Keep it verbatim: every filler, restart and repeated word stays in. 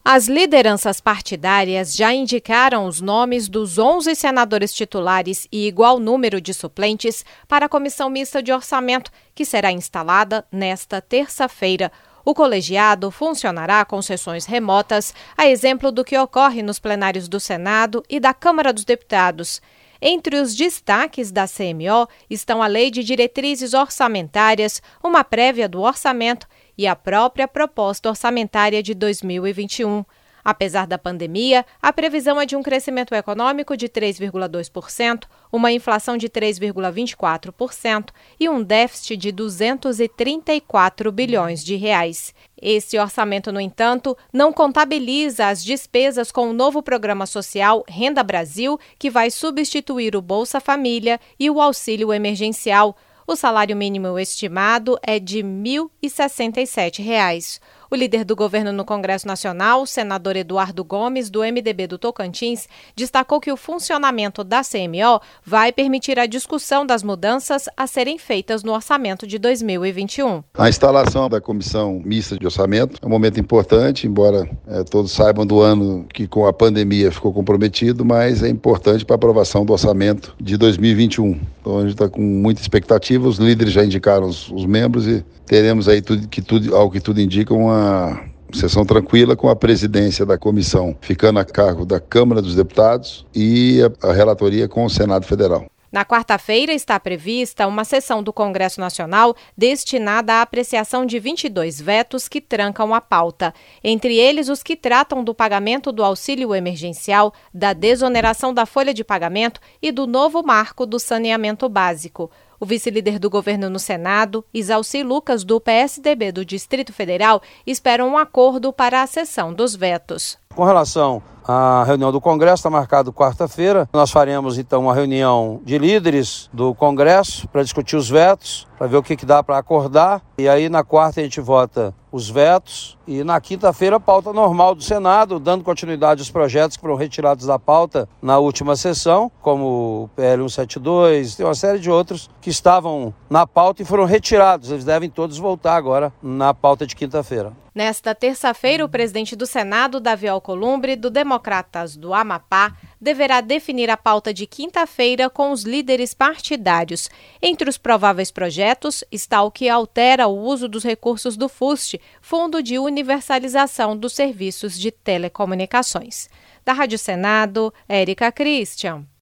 As lideranças partidárias já indicaram os nomes dos onze senadores titulares e igual número de suplentes para a Comissão Mista de Orçamento, que será instalada nesta terça-feira. O colegiado funcionará com sessões remotas, a exemplo do que ocorre nos plenários do Senado e da Câmara dos Deputados. Entre os destaques da C M O estão a Lei de Diretrizes Orçamentárias, uma prévia do orçamento e a própria proposta orçamentária de dois mil e vinte e um. Apesar da pandemia, a previsão é de um crescimento econômico de três vírgula dois por cento, uma inflação de três vírgula vinte e quatro por cento e um déficit de duzentos e trinta e quatro bilhões de reais. Esse orçamento, no entanto, não contabiliza as despesas com o novo programa social Renda Brasil, que vai substituir o Bolsa Família e o auxílio emergencial. O salário mínimo estimado é de mil e sessenta e sete reais. O líder do governo no Congresso Nacional, o senador Eduardo Gomes, do M D B do Tocantins, destacou que o funcionamento da C M O vai permitir a discussão das mudanças a serem feitas no orçamento de dois mil e vinte e um. A instalação da Comissão Mista de Orçamento é um momento importante, embora é, todos saibam do ano que com a pandemia ficou comprometido, mas é importante para a aprovação do orçamento de dois mil e vinte e um. Então a gente está com muita expectativa, os líderes já indicaram os, os membros e teremos aí, tudo, que tudo, ao que tudo indica, uma sessão tranquila com a presidência da comissão ficando a cargo da Câmara dos Deputados e a, a relatoria com o Senado Federal. Na quarta-feira está prevista uma sessão do Congresso Nacional destinada à apreciação de vinte e dois vetos que trancam a pauta. Entre eles, os que tratam do pagamento do auxílio emergencial, da desoneração da folha de pagamento e do novo marco do saneamento básico. O vice-líder do governo no Senado, Isalci Lucas, do P S D B do Distrito Federal, espera um acordo para a sessão dos vetos. Com relação à reunião do Congresso, está marcado quarta-feira. Nós faremos, então, uma reunião de líderes do Congresso para discutir os vetos, para ver o que, que dá para acordar. E aí, na quarta, a gente vota os vetos. E na quinta-feira, a pauta normal do Senado, dando continuidade aos projetos que foram retirados da pauta na última sessão, como o P L cento e setenta e dois, tem uma série de outros que estavam na pauta e foram retirados. Eles devem todos voltar agora na pauta de quinta-feira. Nesta terça-feira, o presidente do Senado, Davi Alcolumbre, do Democratas do Amapá, deverá definir a pauta de quinta-feira com os líderes partidários. Entre os prováveis projetos está o que altera o uso dos recursos do FUST, Fundo de Universalização dos Serviços de Telecomunicações. Da Rádio Senado, Érica Christian.